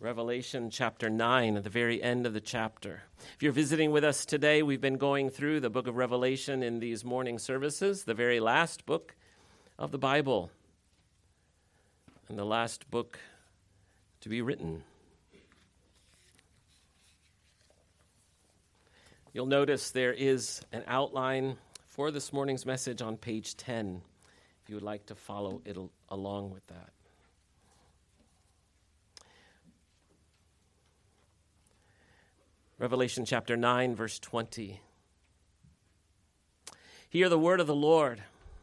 Revelation chapter 9, at the very end of the chapter. If you're visiting with us today, we've been going through the book of Revelation in these morning services, the very last book of the Bible, and the last book to be written. You'll notice there is an outline for this morning's message on page 10, if you would like to follow it along with that. Revelation chapter 9, verse 20. Hear the word of the Lord.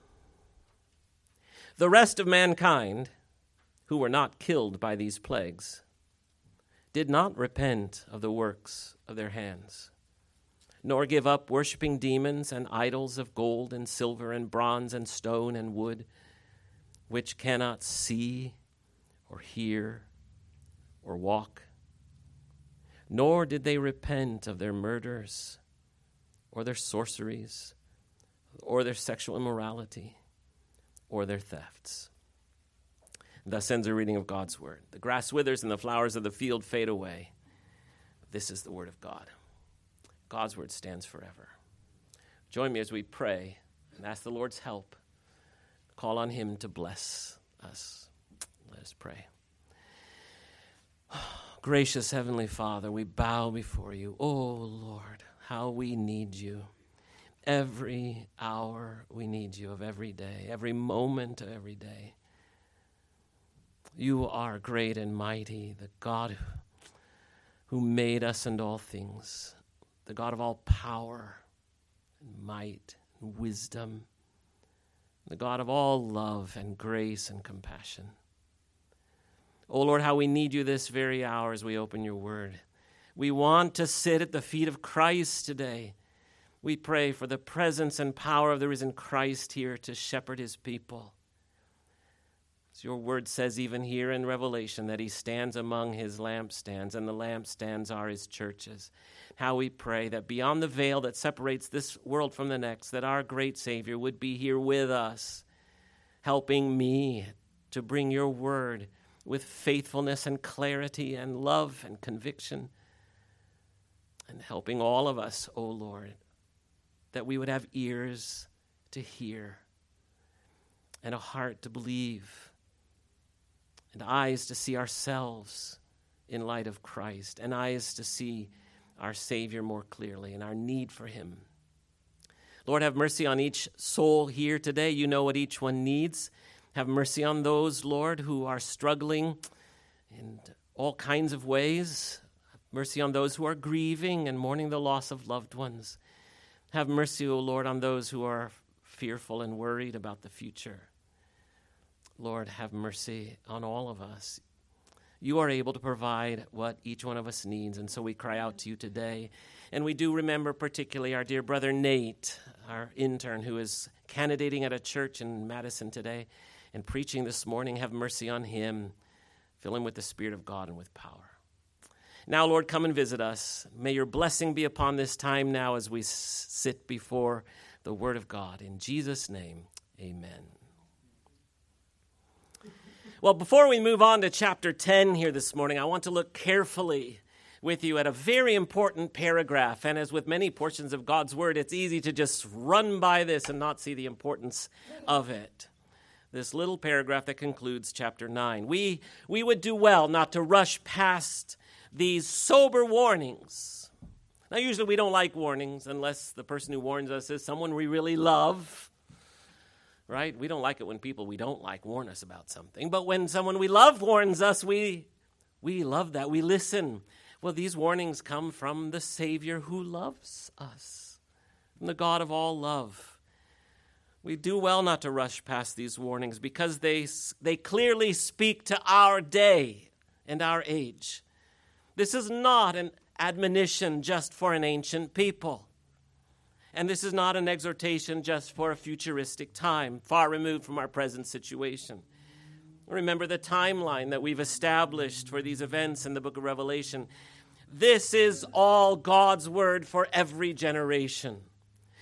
The rest of mankind, who were not killed by these plagues, did not repent of the works of their hands, nor give up worshiping demons and idols of gold and silver and bronze and stone and wood, which cannot see or hear or walk. Nor did they repent of their murders or their sorceries or their sexual immorality or their thefts. Thus ends the reading of God's word. The grass withers and the flowers of the field fade away. But this is the word of God. God's word stands forever. Join me as we pray and ask the Lord's help. Call on him to bless us. Let us pray. Gracious Heavenly Father, we bow before you. Oh, Lord, how we need you. Every hour we need you of every day, every moment of every day. You are great and mighty, the God who made us and all things, the God of all power and might and wisdom, the God of all love and grace and compassion. Oh, Lord, how we need you this very hour as we open your word. We want to sit at the feet of Christ today. We pray for the presence and power of the risen Christ here to shepherd his people. As your word says even here in Revelation that he stands among his lampstands, and the lampstands are his churches. How we pray that beyond the veil that separates this world from the next, that our great Savior would be here with us, helping me to bring your word with faithfulness and clarity and love and conviction, and helping all of us, O Lord, that we would have ears to hear and a heart to believe and eyes to see ourselves in light of Christ and eyes to see our Savior more clearly and our need for him. Lord, have mercy on each soul here today. You know what each one needs. Have mercy on those, Lord, who are struggling in all kinds of ways. Have mercy on those who are grieving and mourning the loss of loved ones. Have mercy, O Lord, on those who are fearful and worried about the future. Lord, have mercy on all of us. You are able to provide what each one of us needs, and so we cry out to you today. And we do remember particularly our dear brother Nate, our intern, who is candidating at a church in Madison today and preaching this morning. Have mercy on him. Fill him with the Spirit of God and with power. Now, Lord, come and visit us. May your blessing be upon this time now as we sit before the Word of God. In Jesus' name, amen. Well, before we move on to chapter 10 here this morning, I want to look carefully with you at a very important paragraph. And as with many portions of God's Word, it's easy to just run by this and not see the importance of it. This little paragraph that concludes chapter 9. We would do well not to rush past these sober warnings. Now, usually we don't like warnings unless the person who warns us is someone we really love, right? We don't like it when people we don't like warn us about something. But when someone we love warns us, we love that. We listen. Well, these warnings come from the Savior who loves us, from the God of all love. We do well not to rush past these warnings because they clearly speak to our day and our age. This is not an admonition just for an ancient people. And this is not an exhortation just for a futuristic time, far removed from our present situation. Remember the timeline that we've established for these events in the book of Revelation. This is all God's word for every generation.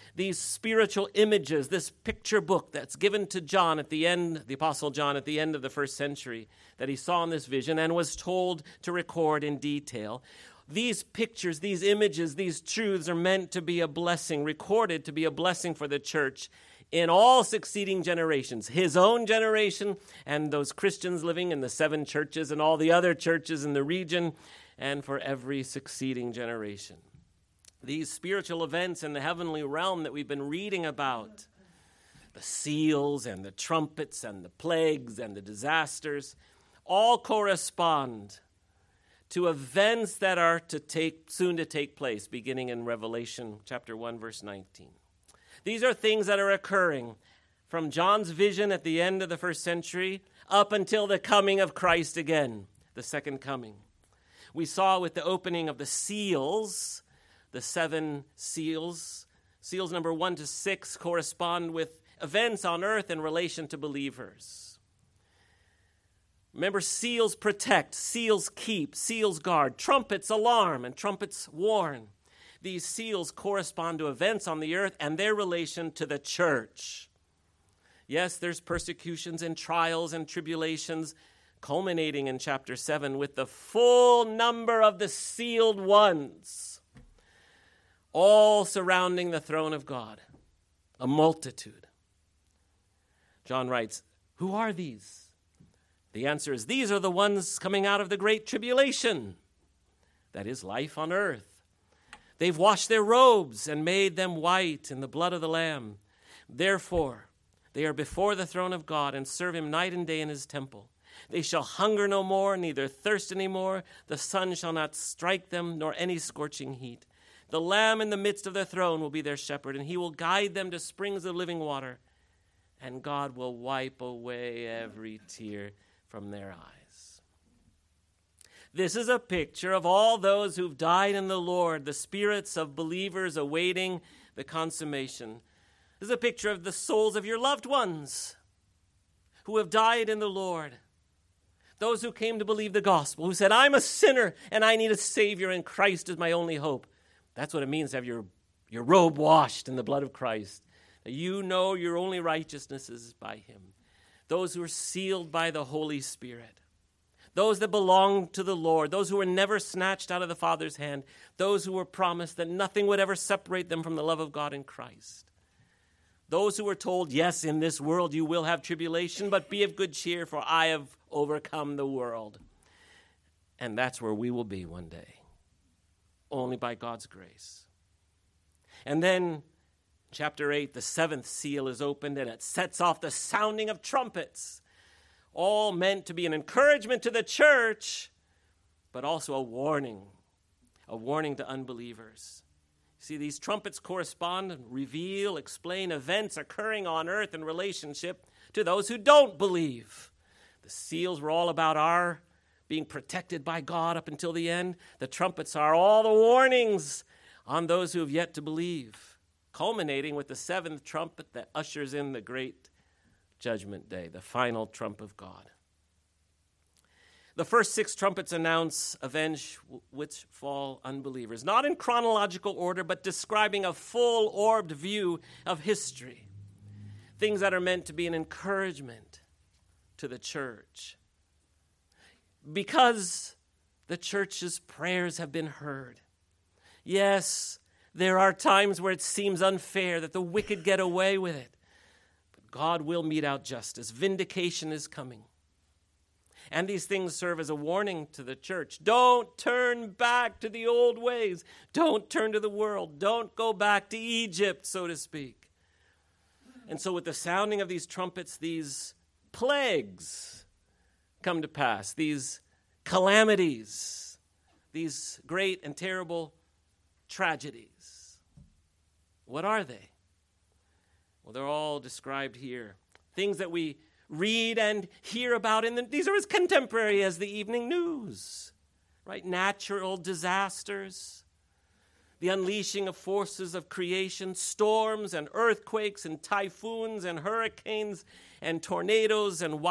these spiritual images, this picture book that's given to John at the end, the Apostle John at the end of the first century, that he saw in this vision and was told to record in detail. These pictures, these images, these truths are meant to be a blessing, recorded to be a blessing for the church in all succeeding generations, his own generation and those Christians living in the 7 churches and all the other churches in the region, and for every succeeding generation. These spiritual events in the heavenly realm that we've been reading about, the seals and the trumpets and the plagues and the disasters, all correspond to events that are soon to take place, beginning in Revelation chapter 1, verse 19. These are things that are occurring from John's vision at the end of the first century up until the coming of Christ again, the second coming. We saw with the opening of the seals, the 7 seals, seals number 1 to 6 correspond with events on earth in relation to believers. Remember, seals protect, seals keep, seals guard, trumpets alarm, and trumpets warn. These seals correspond to events on the earth and their relation to the church. Yes, there's persecutions and trials and tribulations, culminating in chapter 7 with the full number of the sealed ones, all surrounding the throne of God, a multitude. John writes, who are these? The answer is, these are the ones coming out of the great tribulation. That is life on earth. They've washed their robes and made them white in the blood of the Lamb. Therefore, they are before the throne of God and serve him night and day in his temple. They shall hunger no more, neither thirst any more. The sun shall not strike them, nor any scorching heat. The Lamb in the midst of their throne will be their shepherd, and he will guide them to springs of living water. And God will wipe away every tear from their eyes. This is a picture of all those who've died in the Lord, the spirits of believers awaiting the consummation. This is a picture of the souls of your loved ones who have died in the Lord. Those who came to believe the gospel, who said, I'm a sinner and I need a Savior and Christ is my only hope. That's what it means to have your robe washed in the blood of Christ. That you know your only righteousness is by him. Those who are sealed by the Holy Spirit, those that belong to the Lord, those who were never snatched out of the Father's hand, those who were promised that nothing would ever separate them from the love of God in Christ. Those who were told, yes, in this world you will have tribulation, but be of good cheer, for I have overcome the world. And that's where we will be one day, only by God's grace. And then Chapter 8, the 7th seal is opened, and it sets off the sounding of trumpets, all meant to be an encouragement to the church, but also a warning to unbelievers. See, these trumpets correspond and reveal, explain events occurring on earth in relationship to those who don't believe. The seals were all about our being protected by God up until the end. The trumpets are all the warnings on those who have yet to believe, culminating with the 7th trumpet that ushers in the great judgment day, the final trump of God. The first 6 trumpets announce events which fall unbelievers, not in chronological order, but describing a full-orbed view of history, things that are meant to be an encouragement to the church. Because the church's prayers have been heard. Yes, there are times where it seems unfair that the wicked get away with it. But God will mete out justice. Vindication is coming. And these things serve as a warning to the church. Don't turn back to the old ways. Don't turn to the world. Don't go back to Egypt, so to speak. And so with the sounding of these trumpets, these plagues come to pass, these calamities, these great and terrible tragedies. What are they? Well, they're all described here. Things that we read and hear about these are as contemporary as the evening news, right? Natural disasters, the unleashing of forces of creation, storms and earthquakes and typhoons and hurricanes and tornadoes and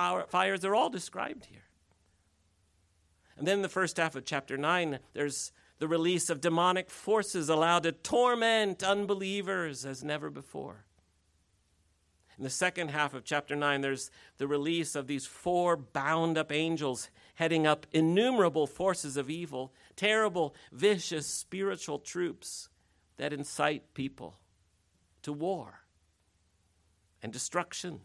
wildfires, they're all described here. And then in the first half of chapter 9, there's The release of demonic forces allowed to torment unbelievers as never before. In the second half of chapter 9, there's the release of these 4 bound-up angels heading up innumerable forces of evil, terrible, vicious spiritual troops that incite people to war and destruction,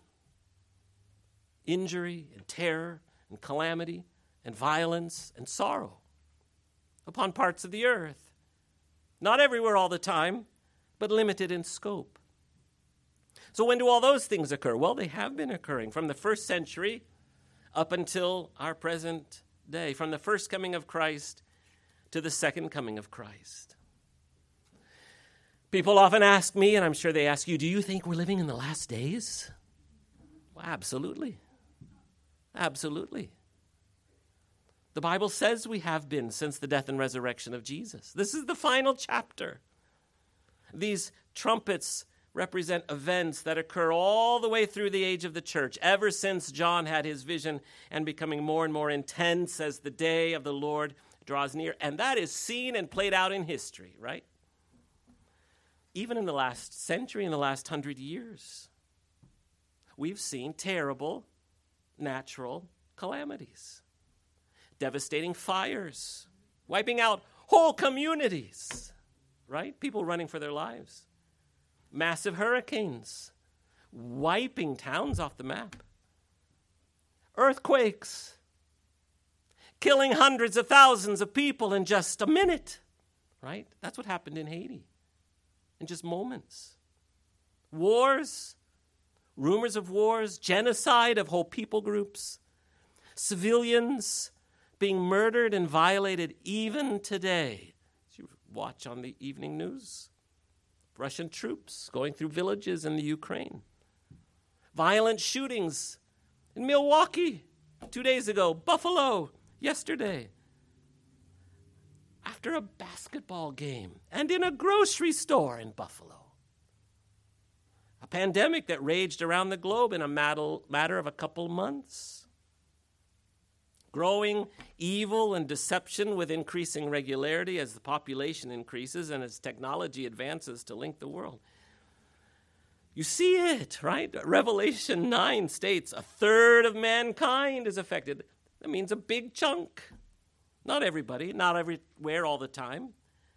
injury and terror and calamity and violence and sorrow upon parts of the earth. Not everywhere all the time, but limited in scope. So when do all those things occur? Well, they have been occurring from the first century up until our present day, from the first coming of Christ to the second coming of Christ. People often ask me, and I'm sure they ask you, do you think we're living in the last days? Well, absolutely. Absolutely. The Bible says we have been since the death and resurrection of Jesus. This is the final chapter. These trumpets represent events that occur all the way through the age of the church, ever since John had his vision and becoming more and more intense as the day of the Lord draws near. And that is seen and played out in history, right? Even in the last century, in the last 100 years, we've seen terrible natural calamities, devastating fires, wiping out whole communities, right? People running for their lives. Massive hurricanes, wiping towns off the map. Earthquakes, killing hundreds of thousands of people in just a minute, right? That's what happened in Haiti in just moments. Wars, rumors of wars, genocide of whole people groups, civilians being murdered and violated even today. As you watch on the evening news, Russian troops going through villages in the Ukraine. Violent shootings in Milwaukee 2 days ago, Buffalo yesterday. After a basketball game and in a grocery store in Buffalo. A pandemic that raged around the globe in a matter of a couple months. Growing evil and deception with increasing regularity as the population increases and as technology advances to link the world. You see it, right? Revelation 9 states 1/3 of mankind is affected. That means a big chunk. Not everybody, not everywhere all the time.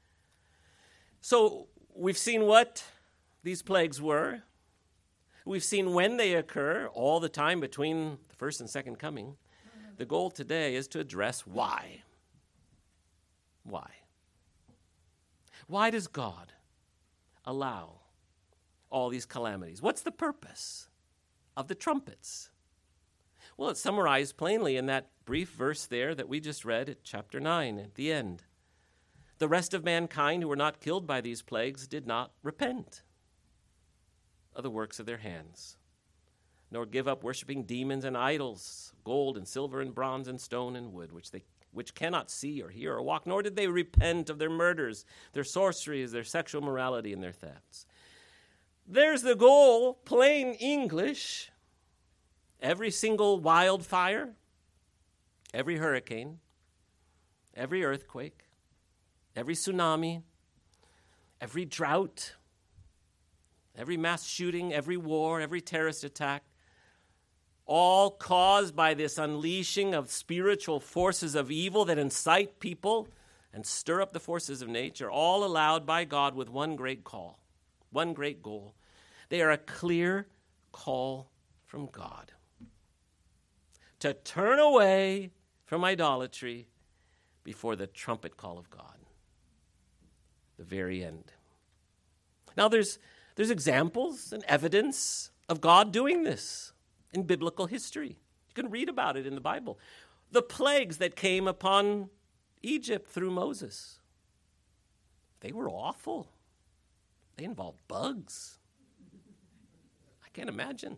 So we've seen what these plagues were. We've seen when they occur, all the time between the first and second coming. The goal today is to address why. Why? Why does God allow all these calamities? What's the purpose of the trumpets? Well, it's summarized plainly in that brief verse there that we just read at chapter 9 at the end. The rest of mankind who were not killed by these plagues did not repent of the works of their hands, nor give up worshiping demons and idols, gold and silver and bronze and stone and wood, which cannot see or hear or walk, nor did they repent of their murders, their sorceries, their sexual morality, and their thefts. There's the goal, plain English. Every single wildfire, every hurricane, every earthquake, every tsunami, every drought, every mass shooting, every war, every terrorist attack, all caused by this unleashing of spiritual forces of evil that incite people and stir up the forces of nature, all allowed by God with one great call, one great goal. They are a clear call from God to turn away from idolatry before the trumpet call of God, the very end. Now there's examples and evidence of God doing this in biblical history. You can read about it in the Bible. The plagues that came upon Egypt through Moses, they were awful. They involved bugs. I can't imagine.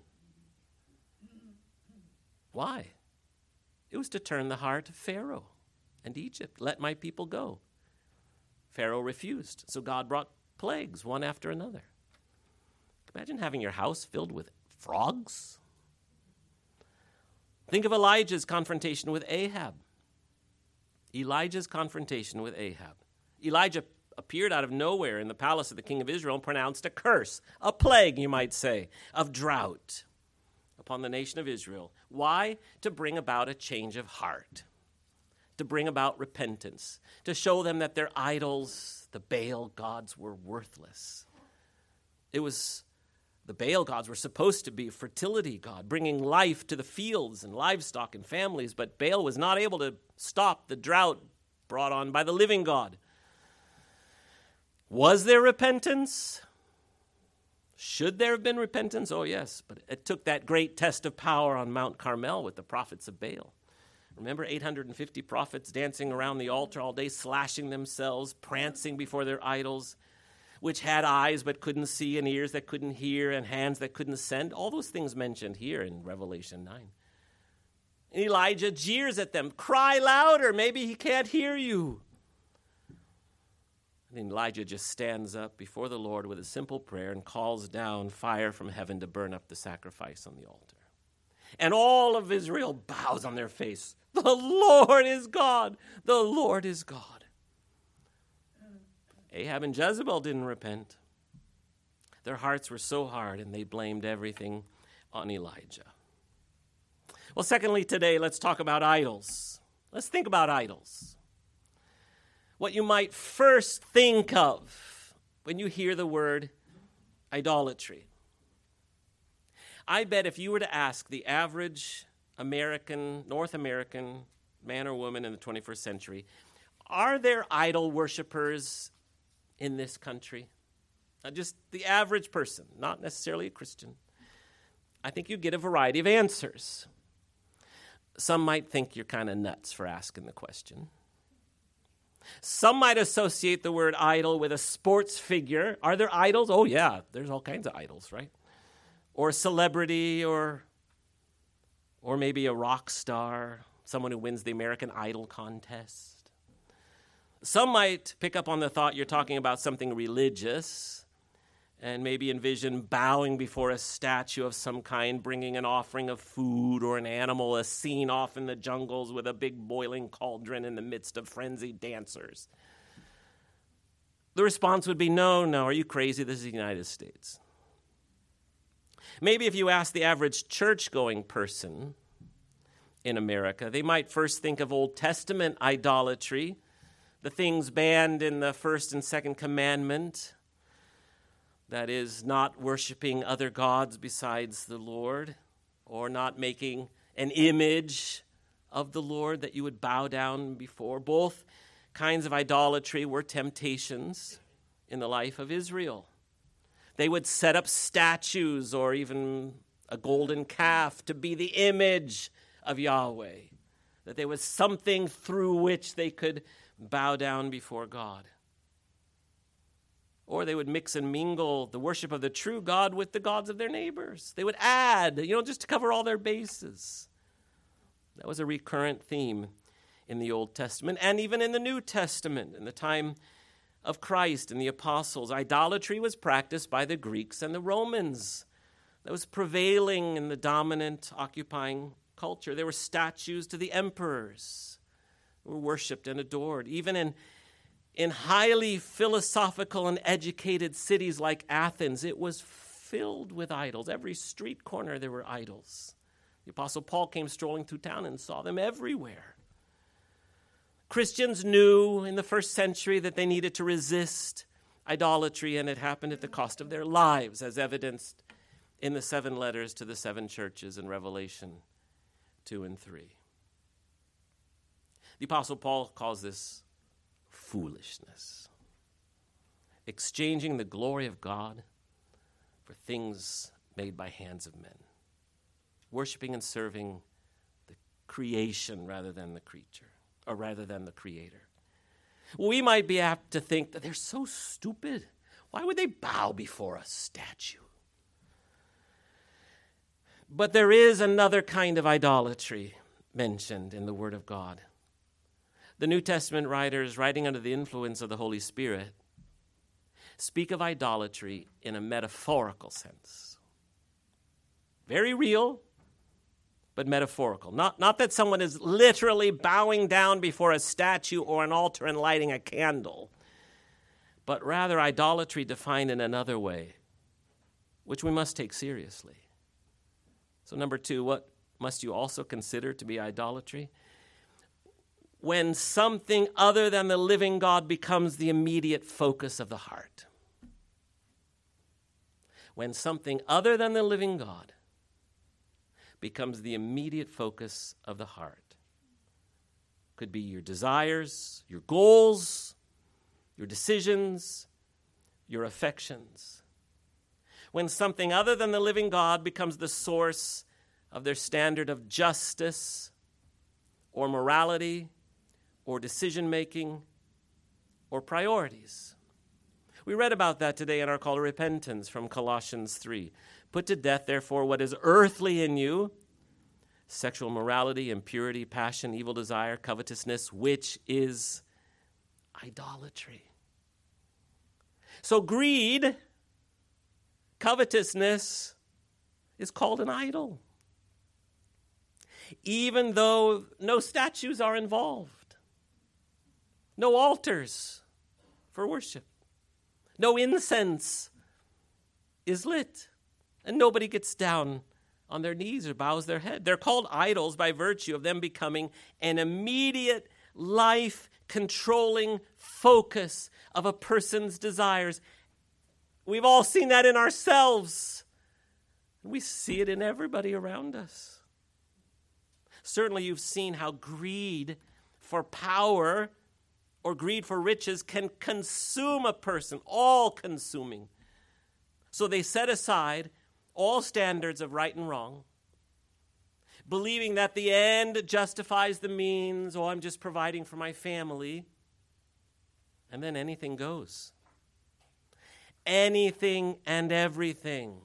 Why? It was to turn the heart of Pharaoh and Egypt. Let my people go. Pharaoh refused, so God brought plagues one after another. Imagine having your house filled with frogs. Think of Elijah's confrontation with Ahab. Elijah's confrontation with Ahab. Elijah appeared out of nowhere in the palace of the king of Israel and pronounced a curse, a plague, you might say, of drought upon the nation of Israel. Why? To bring about a change of heart, to bring about repentance, to show them that their idols, the Baal gods, were worthless. The Baal gods were supposed to be a fertility god, bringing life to the fields and livestock and families, but Baal was not able to stop the drought brought on by the living God. Was there repentance? Should there have been repentance? Oh, yes, but it took that great test of power on Mount Carmel with the prophets of Baal. Remember 850 prophets dancing around the altar all day, slashing themselves, prancing before their idols, which had eyes but couldn't see, and ears that couldn't hear, and hands that couldn't send. All those things mentioned here in Revelation 9. And Elijah jeers at them. Cry louder, maybe he can't hear you. And Elijah just stands up before the Lord with a simple prayer and calls down fire from heaven to burn up the sacrifice on the altar. And all of Israel bows on their face. The Lord is God. The Lord is God. Ahab and Jezebel didn't repent. Their hearts were so hard, and they blamed everything on Elijah. Well, secondly, today, let's talk about idols. Let's think about idols. What you might first think of when you hear the word idolatry. I bet if you were to ask the average North American man or woman in the 21st century, are there idol worshipers in this country? Just the average person, not necessarily a Christian. I think you get a variety of answers. Some might think you're kind of nuts for asking the question. Some might associate the word idol with a sports figure. Are there idols? Oh, yeah, there's all kinds of idols, right? Or a celebrity, or maybe a rock star, someone who wins the American Idol contest. Some might pick up on the thought you're talking about something religious and maybe envision bowing before a statue of some kind, bringing an offering of food or an animal, a scene off in the jungles with a big boiling cauldron in the midst of frenzied dancers. The response would be, no, are you crazy? This is the United States. Maybe if you ask the average church-going person in America, they might first think of Old Testament idolatry, the things banned in the first and second commandment, that is, not worshiping other gods besides the Lord, or not making an image of the Lord that you would bow down before. Both kinds of idolatry were temptations in the life of Israel. They would set up statues or even a golden calf to be the image of Yahweh, that there was something through which they could bow down before God. Or they would mix and mingle the worship of the true God with the gods of their neighbors. They would add, just to cover all their bases. That was a recurrent theme in the Old Testament and even in the New Testament. In the time of Christ and the apostles, idolatry was practiced by the Greeks and the Romans. That was prevailing in the dominant occupying culture. There were statues to the emperors who were worshipped and adored. Even in highly philosophical and educated cities like Athens, it was filled with idols. Every street corner there were idols. The Apostle Paul came strolling through town and saw them everywhere. Christians knew in the first century that they needed to resist idolatry, and it happened at the cost of their lives, as evidenced in the 7 letters to the 7 churches in Revelation 2 and 3. The Apostle Paul calls this foolishness, exchanging the glory of God for things made by hands of men, worshiping and serving the creation rather than the creature, or rather than the creator. We might be apt to think that they're so stupid. Why would they bow before a statue? But there is another kind of idolatry mentioned in the Word of God. The New Testament writers, writing under the influence of the Holy Spirit, speak of idolatry in a metaphorical sense. Very real, but metaphorical. Not that someone is literally bowing down before a statue or an altar and lighting a candle. but rather idolatry defined in another way, which we must take seriously. So number 2, what must you also consider to be idolatry? When something other than the living God becomes the immediate focus of the heart. When something other than the living God becomes the immediate focus of the heart. Could be your desires, your goals, your decisions, your affections. When something other than the living God becomes the source of their standard of justice or morality or decision-making or priorities. We read about that today in our call to repentance from Colossians 3. Put to death, therefore, what is earthly in you, sexual morality, impurity, passion, evil desire, covetousness, which is idolatry. So greed, covetousness, is called an idol, even though no statues are involved, no altars for worship, no incense is lit, and nobody gets down on their knees or bows their head. They're called idols by virtue of them becoming an immediate life-controlling focus of a person's desires. We've all seen that in ourselves. We see it in everybody around us. Certainly you've seen how greed for power or greed for riches can consume a person, all-consuming. So they set aside all standards of right and wrong, believing that the end justifies the means, I'm just providing for my family, and then anything goes. Anything and everything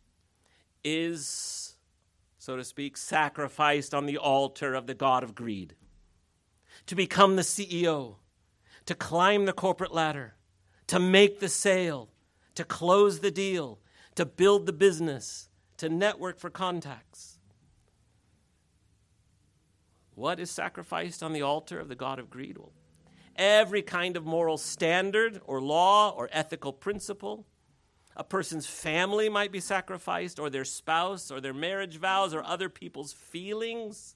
is, so to speak, sacrificed on the altar of the god of greed. To become the CEO, to climb the corporate ladder, to make the sale, to close the deal, to build the business, to network for contacts. What is sacrificed on the altar of the god of greed? Well, every kind of moral standard or law or ethical principle. A person's family might be sacrificed, or their spouse, or their marriage vows, or other people's feelings.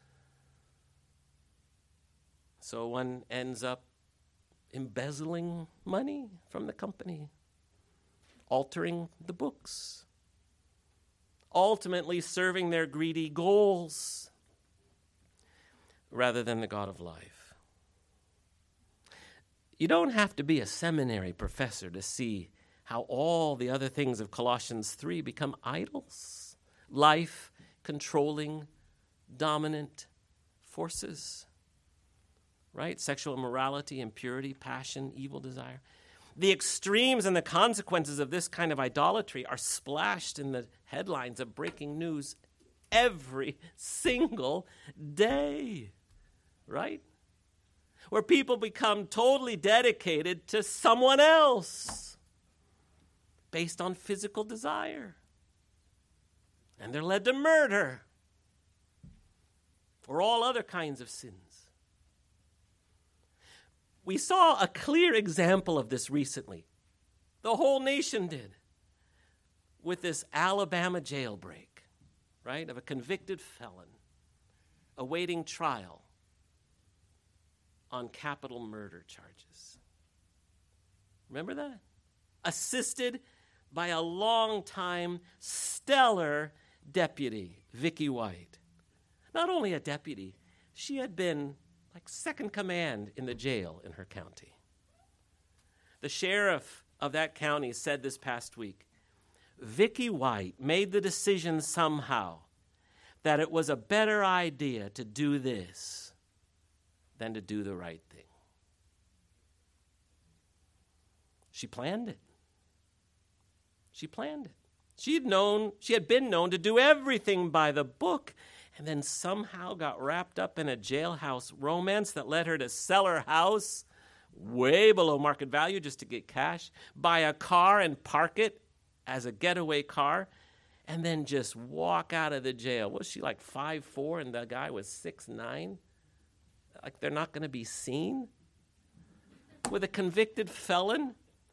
So one ends up embezzling money from the company, altering the books, ultimately serving their greedy goals rather than the God of life. You don't have to be a seminary professor to see how all the other things of Colossians 3 become idols, life-controlling, dominant forces. Right? Sexual immorality, impurity, passion, evil desire. The extremes and the consequences of this kind of idolatry are splashed in the headlines of breaking news every single day. Right? Where people become totally dedicated to someone else based on physical desire. And they're led to murder or all other kinds of sins. We saw a clear example of this recently. The whole nation did. With this Alabama jailbreak, right, of a convicted felon awaiting trial on capital murder charges. Remember that? Assisted by a long-time stellar deputy, Vicky White. Not only a deputy, she had been like second command in the jail in her county. The sheriff of that county said this past week, Vicky White made the decision somehow that it was a better idea to do this than to do the right thing. She planned it. She planned it. She had been known to do everything by the book, and then somehow got wrapped up in a jailhouse romance that led her to sell her house way below market value just to get cash, buy a car and park it as a getaway car, and then just walk out of the jail. Was she like 5'4" and the guy was 6'9"? Like they're not going to be seen? With a convicted felon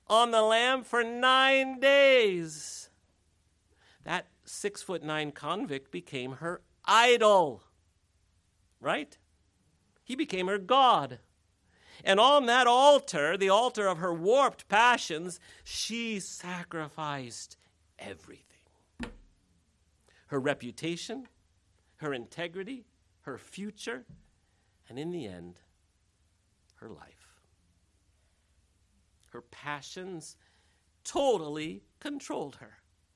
on the lamb for 9 days. That 6'9" convict became her idol, right? He became her god. And on that altar, the altar of her warped passions, she sacrificed everything. Her reputation, her integrity, her future, and in the end, her life. Her passions totally controlled her.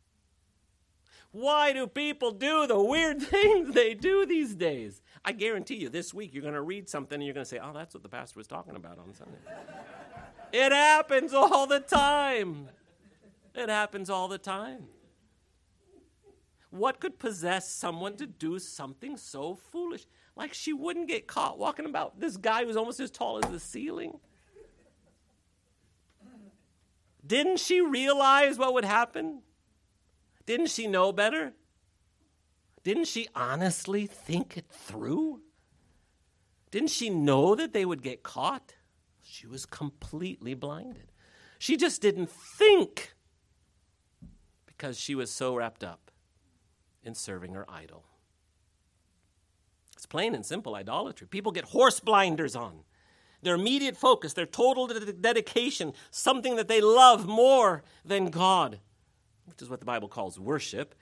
Why do people do the weird things they do these days? I guarantee you this week you're going to read something and you're going to say, oh, that's what the pastor was talking about on Sunday. It happens all the time. It happens all the time. What could possess someone to do something so foolish? Like she wouldn't get caught walking about this guy who's almost as tall as the ceiling. Didn't she realize what would happen? Didn't she know better? Didn't she honestly think it through? Didn't she know that they would get caught? She was completely blinded. She just didn't think because she was so wrapped up in serving her idol. It's plain and simple idolatry. People get horse blinders on. Their immediate focus, their total dedication, something that they love more than God, which is what the Bible calls worship,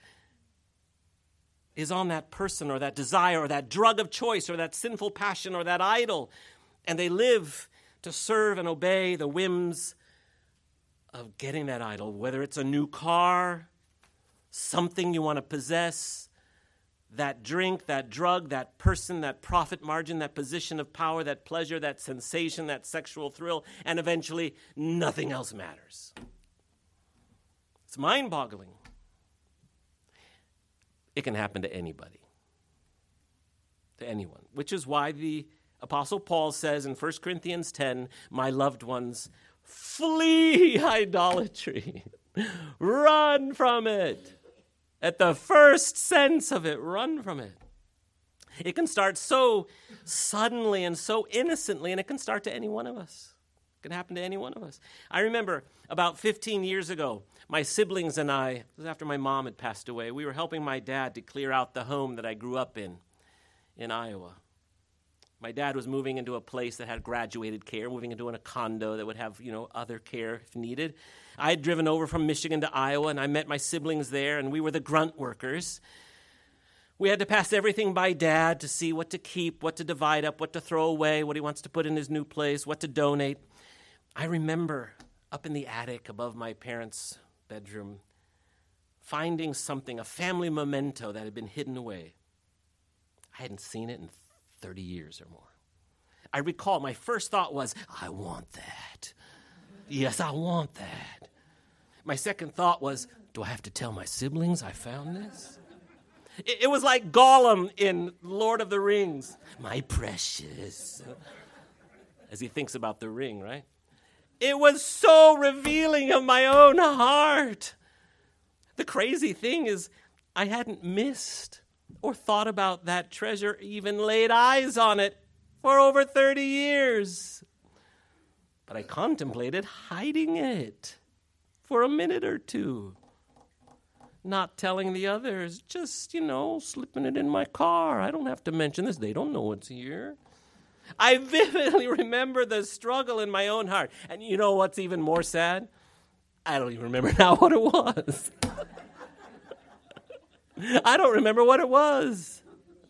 is on that person or that desire or that drug of choice or that sinful passion or that idol. And they live to serve and obey the whims of getting that idol, whether it's a new car, something you want to possess, that drink, that drug, that person, that profit margin, that position of power, that pleasure, that sensation, that sexual thrill, and eventually nothing else matters. It's mind-boggling. It can happen to anybody, to anyone, which is why the Apostle Paul says in 1 Corinthians 10, my loved ones, flee idolatry. Run from it. At the first sense of it, run from it. It can start so suddenly and so innocently, and it can start to any one of us. It can happen to any one of us. I remember about 15 years ago, my siblings and I, it was after my mom had passed away, we were helping my dad to clear out the home that I grew up in Iowa. My dad was moving into a place that had graduated care, moving into a condo that would have, other care if needed. I had driven over from Michigan to Iowa, and I met my siblings there, and we were the grunt workers. We had to pass everything by Dad to see what to keep, what to divide up, what to throw away, what he wants to put in his new place, what to donate. I remember up in the attic above my parents' bedroom finding something, a family memento that had been hidden away. I hadn't seen it in 30 years or more. I recall my first thought was, I want that. Yes, I want that. My second thought was, do I have to tell my siblings I found this? It was like Gollum in Lord of the Rings. My precious. As he thinks about the ring, right? It was so revealing of my own heart. The crazy thing is, I hadn't missed or thought about that treasure, even laid eyes on it for over 30 years. But I contemplated hiding it for a minute or two. Not telling the others, just, slipping it in my car. I don't have to mention this. They don't know it's here. I vividly remember the struggle in my own heart. And you know what's even more sad? I don't even remember now what it was. I don't remember what it was.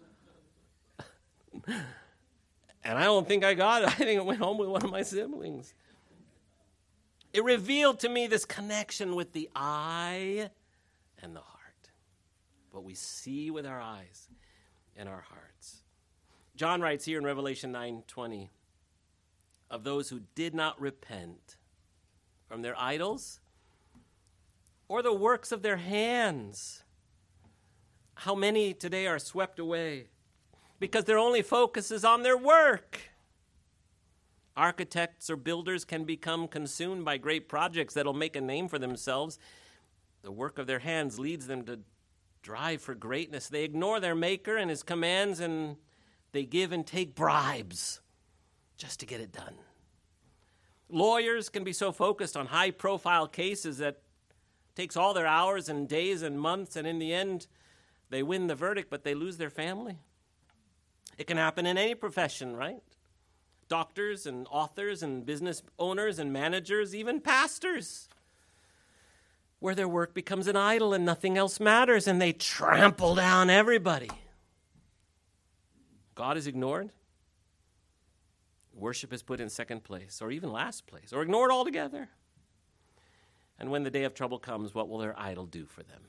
And I don't think I got it. I think it went home with one of my siblings. It revealed to me this connection with the eye and the heart. What we see with our eyes and our hearts. John writes here in Revelation 9:20, of those who did not repent from their idols or the works of their hands. How many today are swept away because their only focus is on their work? Architects or builders can become consumed by great projects that'll make a name for themselves. The work of their hands leads them to drive for greatness. They ignore their maker and his commands, and they give and take bribes just to get it done. Lawyers can be so focused on high-profile cases that it takes all their hours and days and months, and in the end, they win the verdict, but they lose their family. It can happen in any profession, right? Doctors and authors and business owners and managers, even pastors, where their work becomes an idol and nothing else matters, and they trample down everybody. God is ignored. Worship is put in second place, or even last place, or ignored altogether. And when the day of trouble comes, what will their idol do for them?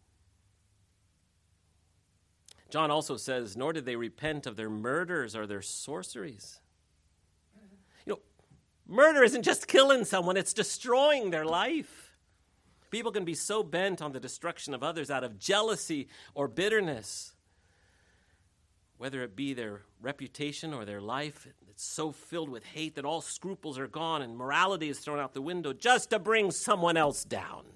John also says, nor did they repent of their murders or their sorceries. Murder isn't just killing someone, it's destroying their life. People can be so bent on the destruction of others out of jealousy or bitterness, whether it be their reputation or their life. It's so filled with hate that all scruples are gone and morality is thrown out the window just to bring someone else down.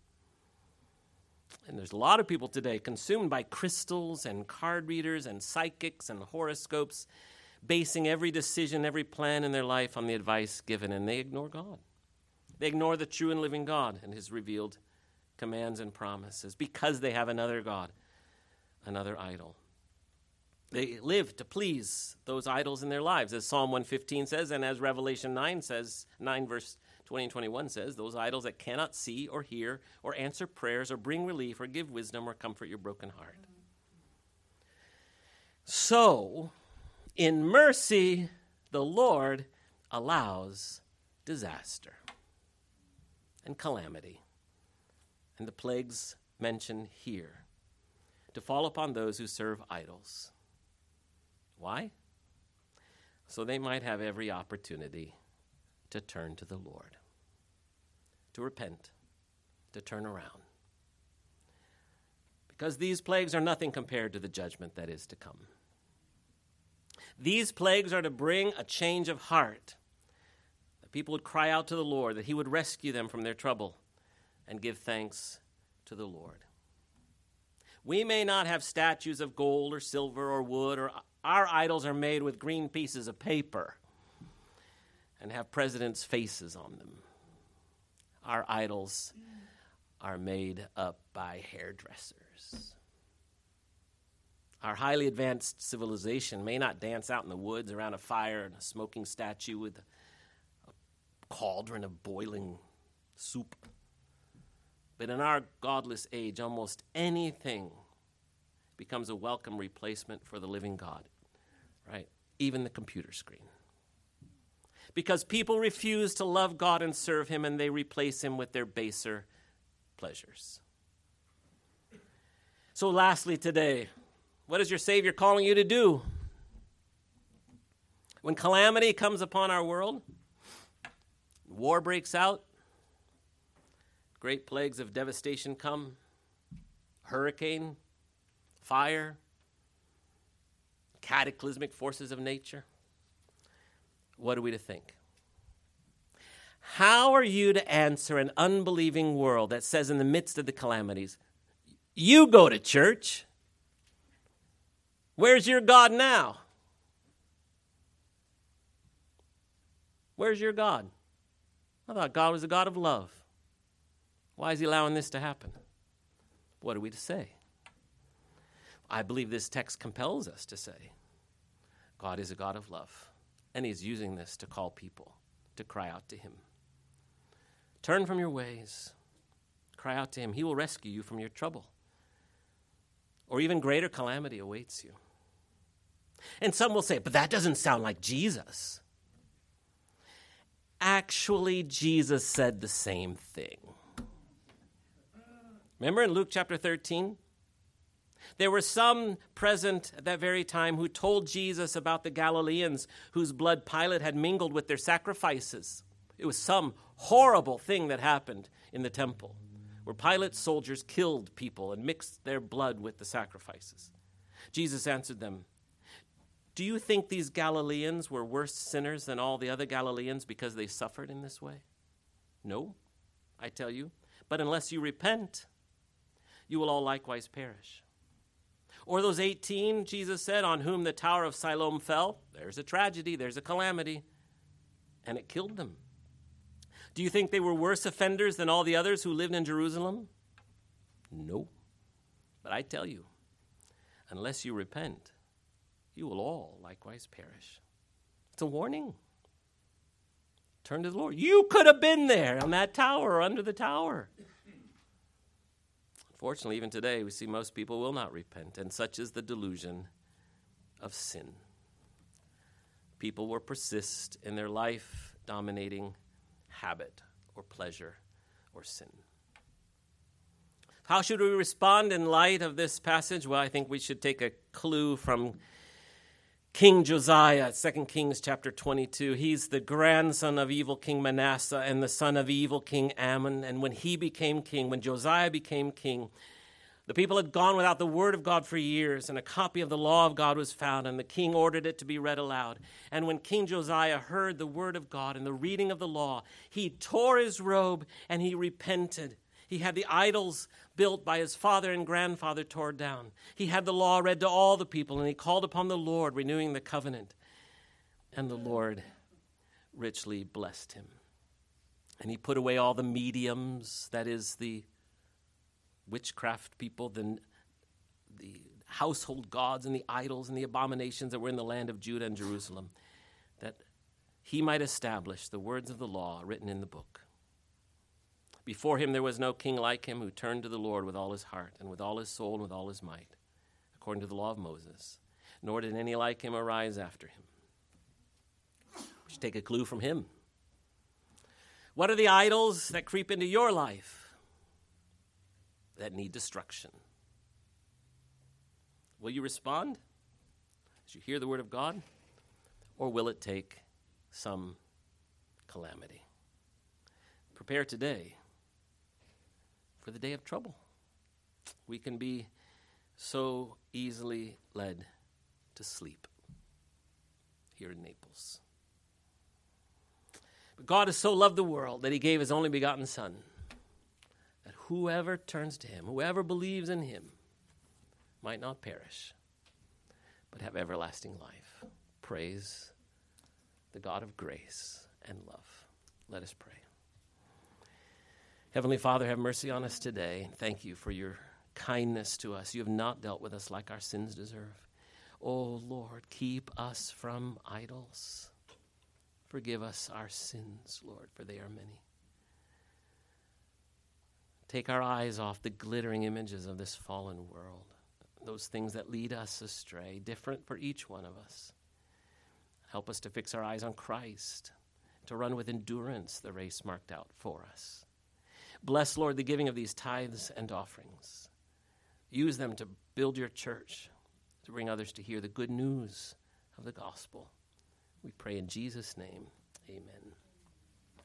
And there's a lot of people today consumed by crystals and card readers and psychics and horoscopes, basing every decision, every plan in their life on the advice given, and they ignore God. They ignore the true and living God and his revealed commands and promises because they have another God, another idol. They live to please those idols in their lives, as Psalm 115 says, and as Revelation 9 verse 20 and 21 says, those idols that cannot see or hear or answer prayers or bring relief or give wisdom or comfort your broken heart. So, in mercy, the Lord allows disaster and calamity and the plagues mentioned here to fall upon those who serve idols. Why? So they might have every opportunity to turn to the Lord, to repent, to turn around. Because these plagues are nothing compared to the judgment that is to come. These plagues are to bring a change of heart, that people would cry out to the Lord, that he would rescue them from their trouble and give thanks to the Lord. We may not have statues of gold or silver or wood, or our idols are made with green pieces of paper and have presidents' faces on them. Our idols are made up by hairdressers. Our highly advanced civilization may not dance out in the woods around a fire and a smoking statue with a cauldron of boiling soup. But in our godless age, almost anything becomes a welcome replacement for the living God, right? Even the computer screen. Because people refuse to love God and serve him, and they replace him with their baser pleasures. So lastly today, what is your Savior calling you to do? When calamity comes upon our world, war breaks out, great plagues of devastation come, hurricane, fire, cataclysmic forces of nature, what are we to think? How are you to answer an unbelieving world that says in the midst of the calamities, you go to church? Where's your God now? Where's your God? I thought God was a God of love. Why is he allowing this to happen? What are we to say? I believe this text compels us to say, God is a God of love, and he's using this to call people to cry out to him. Turn from your ways. Cry out to him. He will rescue you from your trouble. Or even greater calamity awaits you. And some will say, but that doesn't sound like Jesus. Actually, Jesus said the same thing. Remember in Luke chapter 13? There were some present at that very time who told Jesus about the Galileans whose blood Pilate had mingled with their sacrifices. It was some horrible thing that happened in the temple where Pilate's soldiers killed people and mixed their blood with the sacrifices. Jesus answered them, do you think these Galileans were worse sinners than all the other Galileans because they suffered in this way? No, I tell you, but unless you repent, you will all likewise perish. Or those 18, Jesus said, on whom the Tower of Siloam fell, there's a tragedy, there's a calamity, and it killed them. Do you think they were worse offenders than all the others who lived in Jerusalem? No. But I tell you, unless you repent, you will all likewise perish. It's a warning. Turn to the Lord. You could have been there on that tower or under the tower. Unfortunately, even today, we see most people will not repent, and such is the delusion of sin. People will persist in their life-dominating habit or pleasure or sin. How should we respond in light of this passage? Well, I think we should take a clue from King Josiah, 2 Kings chapter 22. He's the grandson of evil King Manasseh and the son of evil King Ammon. And when he became king, when Josiah became king, the people had gone without the word of God for years, and a copy of the law of God was found, and the king ordered it to be read aloud. And when King Josiah heard the word of God and the reading of the law, he tore his robe and he repented. He had the idols built by his father and grandfather torn down. He had the law read to all the people, and he called upon the Lord, renewing the covenant. And the Lord richly blessed him. And he put away all the mediums, that is, the witchcraft people, the household gods and the idols and the abominations that were in the land of Judah and Jerusalem, that he might establish the words of the law written in the book. Before him there was no king like him, who turned to the Lord with all his heart and with all his soul and with all his might, according to the law of Moses. Nor did any like him arise after him. We should take a clue from him. What are the idols that creep into your life that need destruction? Will you respond as you hear the word of God, or will it take some calamity? Prepare today for the day of trouble. We can be so easily led to sleep here in Naples. But God has so loved the world that he gave his only begotten Son, that whoever turns to him, whoever believes in him, might not perish, but have everlasting life. Praise the God of grace and love. Let us pray. Heavenly Father, have mercy on us today. Thank you for your kindness to us. You have not dealt with us like our sins deserve. Oh, Lord, keep us from idols. Forgive us our sins, Lord, for they are many. Take our eyes off the glittering images of this fallen world, those things that lead us astray, different for each one of us. Help us to fix our eyes on Christ, to run with endurance the race marked out for us. Bless, Lord, the giving of these tithes and offerings. Use them to build your church, to bring others to hear the good news of the gospel. We pray in Jesus' name, amen.